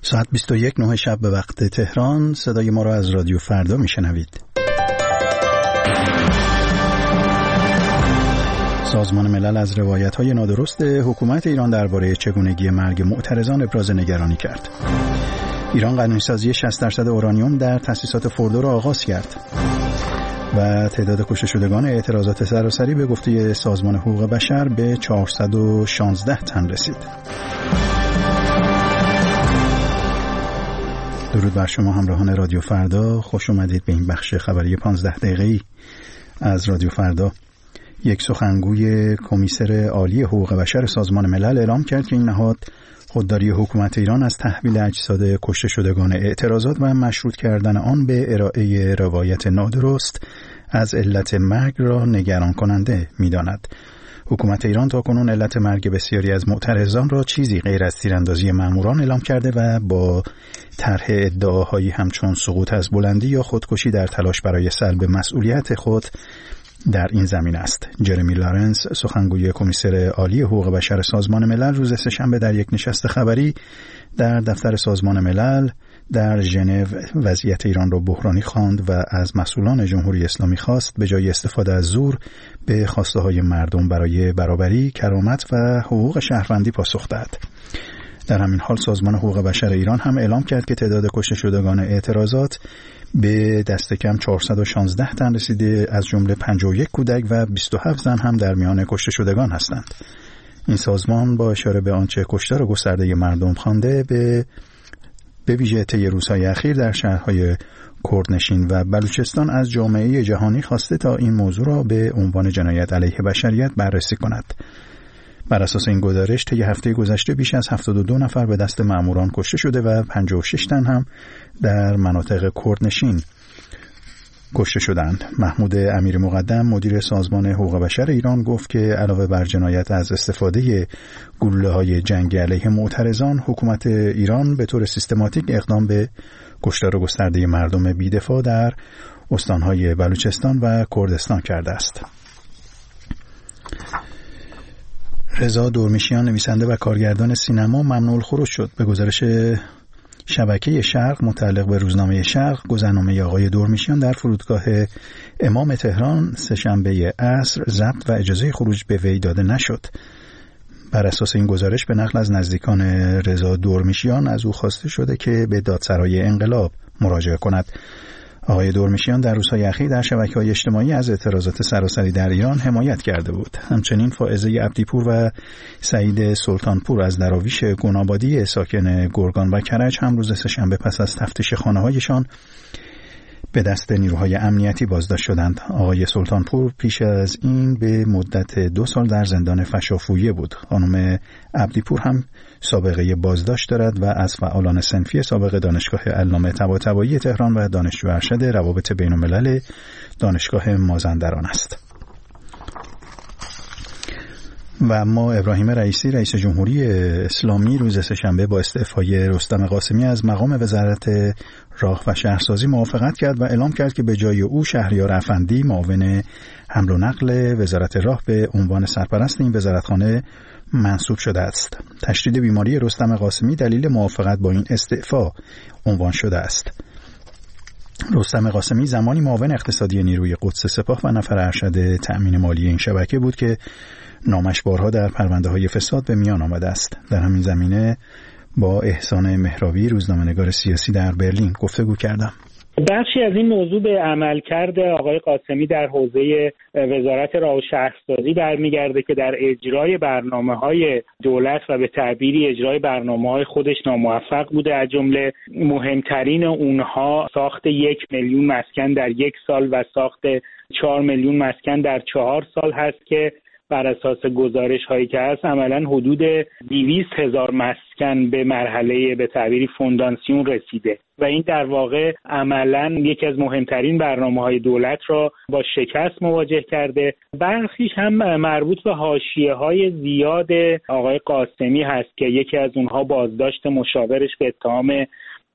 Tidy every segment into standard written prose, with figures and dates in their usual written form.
ساعت 21:09 شب به وقت تهران. صدای ما را از رادیو فردا میشنوید. سازمان ملل از روایت‌های نادرست حکومت ایران درباره چگونگی مرگ معترضان ابراز نگرانی کرد. ایران قانونی‌سازی 60% اورانیوم در تأسیسات فوردو را آغاز کرد. و تعداد کشته شدگان اعتراضات سراسری به گفته سازمان حقوق بشر به 416 تن رسید. درود بر شما همراهان رادیو فردا، خوش اومدید به این بخش خبری 15 دقیقه‌ای از رادیو فردا. یک سخنگوی کمیسر عالی حقوق بشر سازمان ملل اعلام کرد که این نهاد خودداری حکومت ایران از تحویل اجساد کشته شدگان اعتراضات و مشروط کردن آن به ارائه روایت نادرست از علت مرگ را نگران کننده می‌داند. حکومت ایران تاکنون علت مرگ بسیاری از معترضان را چیزی غیر از تیراندازی ماموران اعلام کرده و با طرح ادعاهایی همچون سقوط از بلندی یا خودکشی در تلاش برای سلب مسئولیت خود در این زمین است. جرمی لارنس، سخنگوی کمیسر عالی حقوق بشر سازمان ملل، روز سه‌شنبه در یک نشست خبری در دفتر سازمان ملل در ژنو وضعیت ایران را بحرانی خواند و از مسئولان جمهوری اسلامی خواست به جای استفاده از زور به خواسته‌های مردم برای برابری، کرامت و حقوق شهروندی پاسخ دهد. در همین حال سازمان حقوق بشر ایران هم اعلام کرد که تعداد کشته شدگان اعتراضات به دست کم 416 تن رسیده، از جمله 51 کودک و 27 زن هم در میان کشته شدگان هستند. این سازمان با اشاره به آنچه کشتار و گسترده مردم خوانده به ویژه طی روزهای اخیر در شهرهای کردنشین و بلوچستان از جامعه جهانی خواسته تا این موضوع را به عنوان جنایت علیه بشریت بررسی کند. بر اساس این گزارش طی هفته گذشته بیش از 72 نفر به دست ماموران کشته شده و 56 تن هم در مناطق کردنشین کشته شدند. محمود امیر مقدم، مدیر سازمان حقوق بشر ایران، گفت که علاوه بر جنایت از استفاده گلوله‌های جنگی علیه معترضان، حکومت ایران به طور سیستماتیک اقدام به کشتار و گسترده مردم بی‌دفاع در استان‌های بلوچستان و کردستان کرده است. رضا دورمیشیان، نویسنده و کارگردان سینما، ممنوع الخروج شد. به گزارش شبکه شرق متعلق به روزنامه شرق، گذرنامه آقای دورمیشیان در فرودگاه امام تهران سه‌شنبه عصر ضبط و اجازه خروج به وی داده نشد. بر اساس این گزارش به نقل از نزدیکان رضا دورمیشیان از او خواسته شده که به دادسرای انقلاب مراجعه کند. آقای دورمیشیان در روزهای اخیر در شبکه‌های اجتماعی از اعتراضات سراسری در ایران حمایت کرده بود. همچنین فائزه عبدیپور و سعید سلطانپور از دراویش گنابادی ساکن گرگان و کرج هم روز سه‌شنبه پس از تفتیش خانه‌هایشان به دست نیروهای امنیتی بازداشت شدند. آقای سلطانپور پیش از این به مدت 2 سال در زندان فشافویه بود. خانم عبدیپور هم سابقه بازداشت دارد و از فعالان صنفی سابق دانشگاه علامه طباطبایی تهران و دانشجو ارشد روابط بین‌الملل دانشگاه مازندران است. و اما ابراهیم رئیسی، رئیس جمهوری اسلامی، روز سه‌شنبه با استعفای رستم قاسمی از مقام وزارت راه و شهرسازی موافقت کرد و اعلام کرد که به جای او شهریار افندی، معاون حمل و نقل وزارت راه، به عنوان سرپرست این وزارتخانه منصوب شده است. تشدید بیماری رستم قاسمی دلیل موافقت با این استعفا عنوان شده است. رستم قاسمی زمانی معاون اقتصادی نیروی قدس سپاه و نفر ارشد تأمین مالی این شبکه بود که نامش بارها در پرونده‌های فساد به میان آمده است. در همین زمینه با احسان مهراوی، روزنامه‌نگار سیاسی در برلین، گفتگو کردم. بخشی از این موضوع به عملکرد آقای قاسمی در حوزه وزارت راه و شهرسازی برمیگرده که در اجرای برنامه‌های دولت و به تعبیری اجرای برنامه‌های خودش ناموفق بوده. از جمله مهمترین اونها ساخت 1 میلیون مسکن در 1 سال و ساخت 4 میلیون مسکن در 4 سال هست که بر اساس گزارش هایی که هست عملاً حدود 200,000 مسکن به مرحله به تعبیری فونداسیون رسیده و این در واقع عملاً یکی از مهمترین برنامه‌های دولت را با شکست مواجه کرده. برخیش هم مربوط به حاشیه‌های زیاد آقای قاسمی هست که یکی از اونها بازداشت مشاورش به اتهام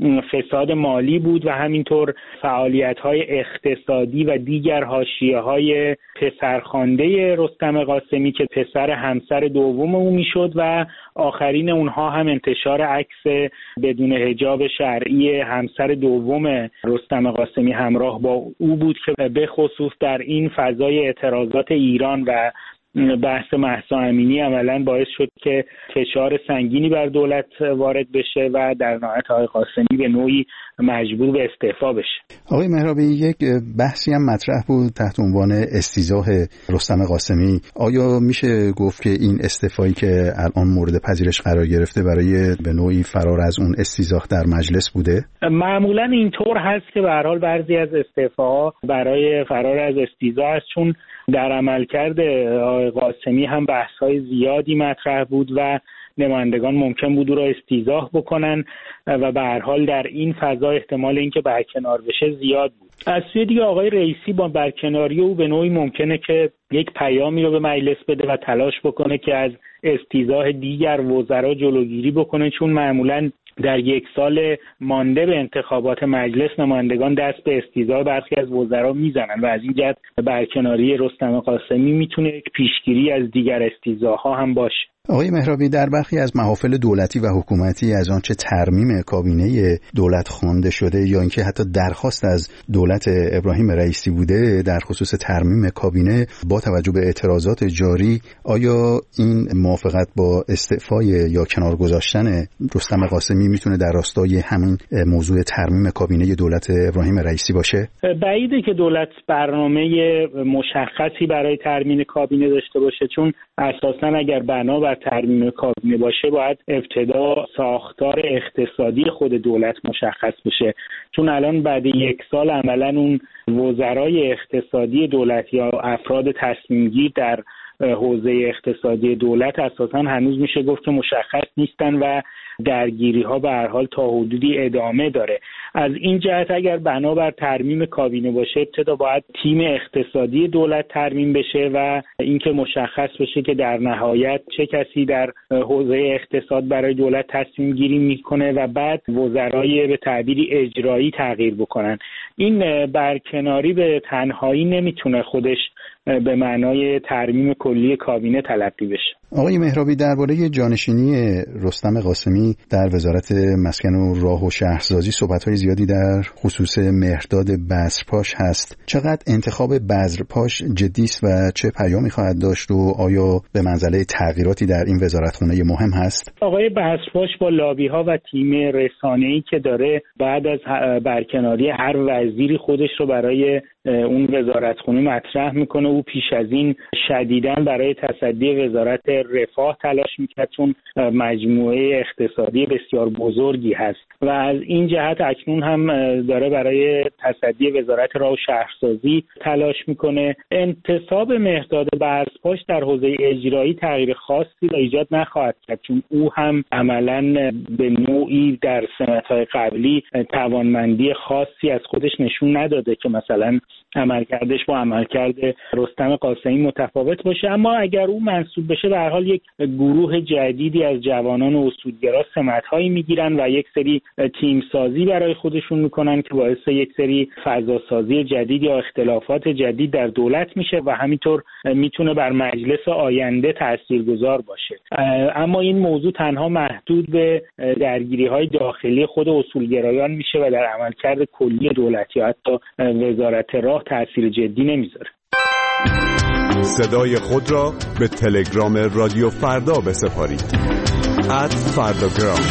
فساد مالی بود و همینطور فعالیت‌های اقتصادی و دیگر حاشیه‌های پسرخوانده رستم قاسمی که پسر همسر دوم او میشد و آخرین اونها هم انتشار عکس بدون حجاب شرعی همسر دوم رستم قاسمی همراه با او بود که به خصوص در این فضای اعتراضات ایران و بحث مهسا امینی عملاً باعث شد که فشار سنگینی بر دولت وارد بشه و در نهایت آقای قاسمی به نوعی مجبور به استعفا بشه. آقای مهرابی، یک بحثی هم مطرح بود تحت عنوان استیضاح رستم قاسمی. آیا میشه گفت که این استعفایی که الان مورد پذیرش قرار گرفته برای به نوعی فرار از اون استیضاح در مجلس بوده؟ معمولاً اینطور هست که به هر حال بعضی از استعفاها برای فرار از استیضاح است، چون در عملکرد آقای قاسمی هم بحث‌های زیادی مطرح بود و نمایندگان ممکن بود او را استیضاح بکنن و به هر حال در این فضا احتمال اینکه برکنار بشه زیاد بود. از سوی دیگه آقای رئیسی با برکناری او به نوعی ممکنه که یک پیامی رو به مجلس بده و تلاش بکنه که از استیضاح دیگر وزرا جلوگیری بکنه، چون معمولاً در یک سال مانده به انتخابات مجلس نمایندگان دست به استیضاح برخی از وزرا میزنن و از این جهت برکناری رستم قاسمی میتونه یک پیشگیری از دیگر استیضاح‌ها هم باشه. آقای مهرابی، در برخی از محافل دولتی و حکومتی از آنچه ترمیم کابینه دولت خوانده شده یا اینکه حتی درخواست از دولت ابراهیم رئیسی بوده در خصوص ترمیم کابینه، با توجه به اعتراضات جاری آیا این موافقت با استعفای یا کنار گذاشتن رستم قاسمی میتونه در راستای همین موضوع ترمیم کابینه دولت ابراهیم رئیسی باشه؟ بعیده که دولت برنامه مشخصی برای ترمیم کابینه داشته باشه، چون اساساً اگر بنا بر ترمیم کابینه باشه باید ابتدا ساختار اقتصادی خود دولت مشخص بشه، چون الان بعد یک سال عملاً اون وزرای اقتصادی دولت یا افراد تصمیمگیر در حوزه اقتصادی دولت اساساً هنوز میشه گفت که مشخص نیستن و درگیری ها به هر حال تا حدودی ادامه داره. از این جهت اگر بنابر ترمیم کابینه باشه ابتدا باید تیم اقتصادی دولت ترمیم بشه و اینکه مشخص بشه که در نهایت چه کسی در حوزه اقتصاد برای دولت تصمیم گیری میکنه و بعد وزرای به تعبیری اجرایی تغییر بکنن. این برکناری به تنهایی نمیتونه خودش به معنای ترمیم کلی کابینه تلقی بشه. آقای مهرابی، درباره جانشینی رستم قاسمی در وزارت مسکن و راه و شهرسازی صحبت‌های زیادی در خصوص مهرداد بذرپاش هست. چقدر انتخاب بذرپاش جدی است و چه پیامی خواهد داشت و آیا به منزله تغییراتی در این وزارتخانه مهم هست؟ آقای بذرپاش با لابی‌ها و تیم رسانه‌ای که داره بعد از برکناری هر وزیری خودش رو برای اون وزارتخانه مطرح میکنه. او پیش از این شدیداً برای تصدی وزارت رفاه تلاش میکرد، چون مجموعه اقتصادی بسیار بزرگی هست و از این جهت اکنون هم داره برای تصدی وزارت راه و شهرسازی تلاش میکنه. انتصاب مهرداد بذرپاش در حوزه اجرایی تغییر خاصی را ایجاد نخواهد کرد، چون او هم عملاً به نوعی در سنت‌های قبلی توانمندی خاصی از خودش نشون نداده که مثلا عملکردش با عملکرد رستم قاسمی متفاوت باشه. اما اگر او منصوب بشه به هر حال یک گروه جدیدی از جوانان اصولگرا سمت‌هایی میگیرن و یک سری تیم سازی برای خودشون میکنن که باعث یک سری فضاسازی جدید یا اختلافات جدید در دولت میشه و همینطور میتونه بر مجلس آینده تاثیرگذار باشه. اما این موضوع تنها محدود به درگیری‌های داخلی خود اصولگرایان میشه و در عملکرد کلی دولت یا حتی وزارت راه تأثیر جدی نمیذاره. صدای خود را به تلگرام رادیو فردا بسپارید. @فرdagram.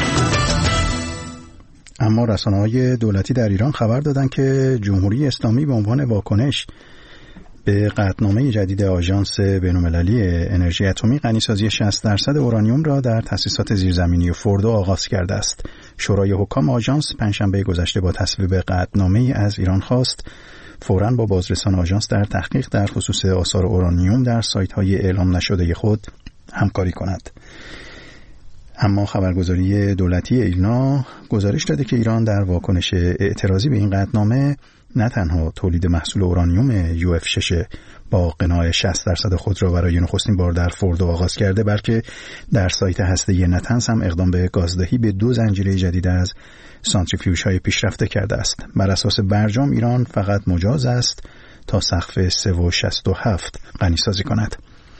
اما رسانه‌های دولتی در ایران خبر دادند که جمهوری اسلامی به عنوان واکنش به قطعنامه جدید آژانس بین‌المللی انرژی اتمی غنیسازی 60% اورانیوم را در تأسیسات زیرزمینی فوردو آغاز کرده است. شورای حکام آژانس پنجشنبه گذشته با تصویب قطعنامه‌ای از ایران خواست فوراً با بازرسان آژانس در تحقیق در خصوص آثار اورانیوم در سایت‌های اعلام نشده خود همکاری کند. اما خبرگزاری دولتی ایرنا گزارش داده که ایران در واکنش اعتراضی به این قطعنامه نه تنها تولید محصول اورانیوم UF6 با قناع 60% خود را برای نخستین بار در فوردو آغاز کرده، بلکه در سایت هسته‌ای نتنز هم اقدام به گازدهی به 2 زنجیره جدید از سانتریفیوژهای پیشرفته کرده است. بر اساس برجام ایران فقط مجاز است تا سقف 3.67 غنیسازی کند.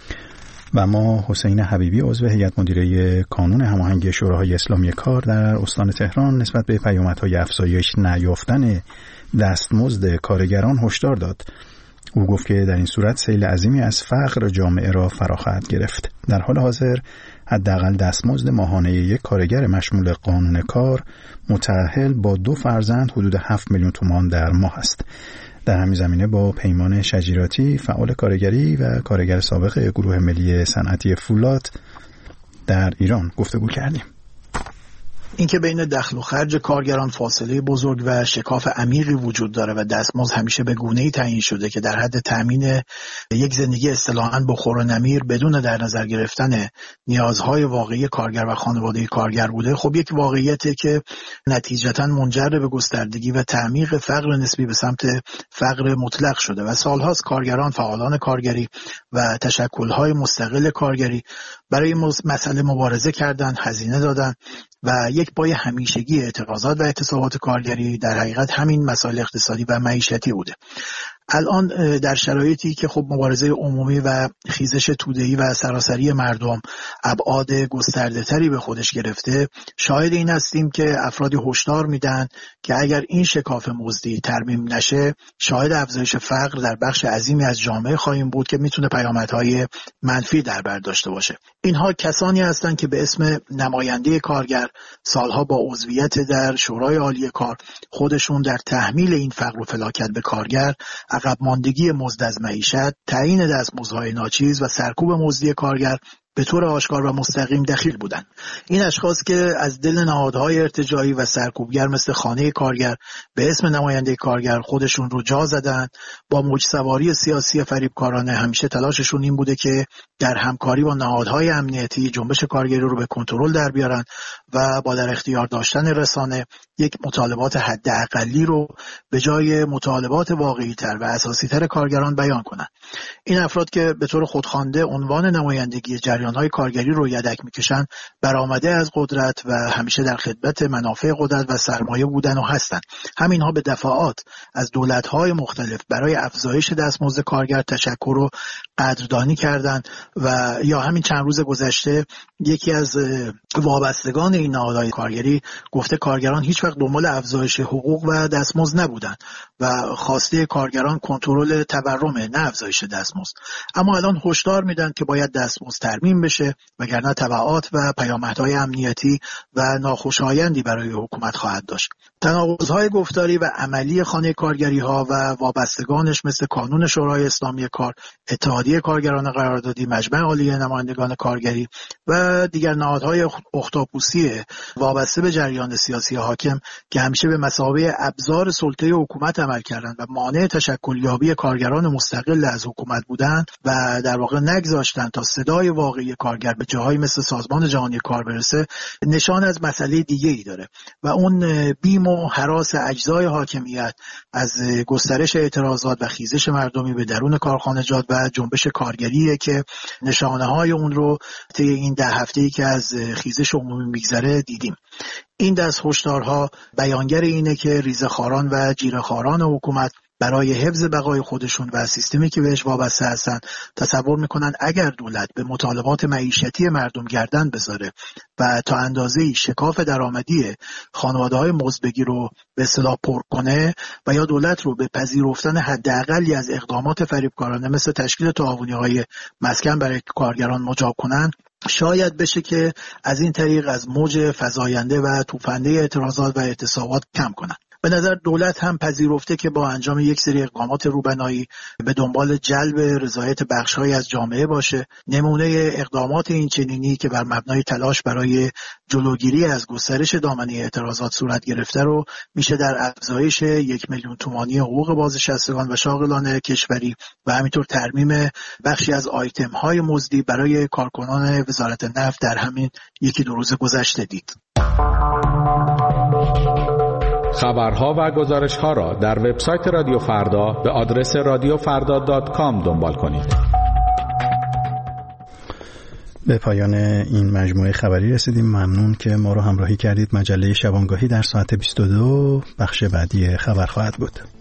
و ما حسین حبیبی عضو هیئت مدیره کانون هماهنگی شوراهای اسلامی کار در استان تهران نسبت به پیامدهای افزایش نیافتن دستمزد کارگران هشدار داد. او گفت که در این صورت سیل عظیمی از فقر جامعه را فرا خواهد گرفت. در حال حاضر حداقل دستمزد ماهانه یک کارگر مشمول قانون کار متأهل با 2 فرزند حدود 7 میلیون تومان در ماه است. در همین زمینه با پیمان شجیراتی، فعال کارگری و کارگر سابق گروه ملی صنعتی فولاد در ایران گفتگو کردیم. اینکه بین دخل و خرج کارگران فاصله بزرگ و شکاف عمیقی وجود داره و دستمزد همیشه به گونه‌ای تعیین شده که در حد تامین یک زندگی اصطلاحاً بخور و نمیر بدون در نظر گرفتن نیازهای واقعی کارگر و خانواده کارگر بوده، خب یک واقعیته که نتیجتاً منجر به گستردگی و تعمیق فقر نسبی به سمت فقر مطلق شده و سالهاست کارگران، فعالان کارگری و تشکل‌های مستقل کارگری برای مسئله مبارزه کردن، هزینه دادن و یک پای همیشگی اعتراضات و اعتصابات کارگری در حقیقت همین مسائل اقتصادی و معیشتی بوده. الان در شرایطی که خب مبارزه عمومی و خیزش توده‌ای و سراسری مردم ابعاد گسترده‌تری به خودش گرفته، شاهد این هستیم که افرادی هشدار میدن که اگر این شکاف مزدی ترمیم نشه، شاهد افزایش فقر در بخش عظیمی از جامعه خواهیم بود که میتونه پیامدهای منفی در بر داشته باشه. اینها کسانی هستند که به اسم نماینده کارگر سالها با عضویت در شورای عالی کار خودشون در تحمیل این فقر و فلاکت به کارگر، عقب ماندگی مزد از معیشت، تعیین دستمزدهای ناچیز و سرکوب مزدی کارگر به طور آشکار و مستقیم دخیل بودند. این اشخاص که از دل نهادهای ارتجاعی و سرکوبگر مثل خانه کارگر به اسم نماینده کارگر خودشون رو جا زدن، با موج سواری سیاسی فریبکارانه همیشه تلاششون این بوده که در همکاری با نهادهای امنیتی جنبش کارگری رو به کنترل در بیارن و با در اختیار داشتن رسانه یک مطالبات حداقلی رو به جای مطالبات واقعی‌تر و اساسی‌تر کارگران بیان کنند. این افراد که به طور خودخوانده عنوان نمایندگی جریان‌های کارگری رو یدک می‌کشن، برآمده از قدرت و همیشه در خدمت منافع قدرت و سرمایه بودن و هستند. همینها به دفعات از دولت‌های مختلف برای افزایش دستمزد کارگر تشکر و قدردانی کردند و یا همین چند روز گذشته یکی از وابستگان این نهادهای کارگری گفته کارگران هیچ وقت دنبال افزایش حقوق و دستمزد نبودند و خواسته کارگران کنترل تورمه، نه افزایش دستمزد. اما الان هشدار میدن که باید دستمزد ترمیم بشه وگرنه تبعات و پیامدهای امنیتی و ناخوشایندی برای حکومت خواهد داشت. تناقض‌های گفتاری و عملی خانه کارگری‌ها و وابستگانش مثل کانون شورای اسلامی کار، اتحادیه کارگران قراردادی، مجمع عالی نمایندگان کارگری و دیگر نهادهای اختاپوسی وابسته به جریان سیاسی حاکم که همیشه به مثابه ابزار سلطه حکومت عمل کردند و مانع تشکلیابی کارگران مستقل از حکومت بودند و در واقع نگذاشتند تا صدای واقعی کارگر به جاهایی مثل سازمان جهانی کار برسه، نشان از مسئله دیگه‌ای داره و اون بیم و هراس اجزای حاکمیت از گسترش اعتراضات و خیزش مردمی به درون کارخانجات و جنبش کارگریه که نشانه‌های اون رو طی این 10 هفته‌ای که از خیزش عمومی میگذره دیدیم. این دست هشدارها بیانگر اینه که ریزه‌خواران و جیره‌خواران حکومت برای حفظ بقای خودشون و سیستمی که بهش وابسته هستن تصور میکنن اگر دولت به مطالبات معیشتی مردم گردن بذاره و تا اندازه‌ای شکاف درآمدی خانواده‌های مزدبگی رو به اصطلاح پر کنه و یا دولت رو به پذیرفتن حداقلی از اقدامات فریبکارانه مثل تشکیل تعاونی‌های مسکن برای کارگران مجاب کنن، شاید بشه که از این طریق از موج فزاینده و توفنده اعتراضات و اعتصابات کم کنن. به نظر دولت هم پذیرفته که با انجام یک سری اقدامات روبنایی به دنبال جلب رضایت بخش‌هایی از جامعه باشه. نمونه اقدامات این چنینی که بر مبنای تلاش برای جلوگیری از گسترش دامنه اعتراضات صورت گرفته رو میشه در افزایش 1 میلیون تومانی حقوق بازنشستگان و شاغلان کشوری و همینطور ترمیم بخشی از آیتم‌های مزدی برای کارکنان وزارت نفت در همین 1-2 روز گذشته دید. خبرها و گزارش‌ها را در وبسایت رادیو فردا به آدرس radiofarda.com دنبال کنید. به پایان این مجموعه خبری رسیدیم. ممنون که ما رو همراهی کردید. مجله شبانگاهی در ساعت 22 بخش بعدی خبر خواهد بود.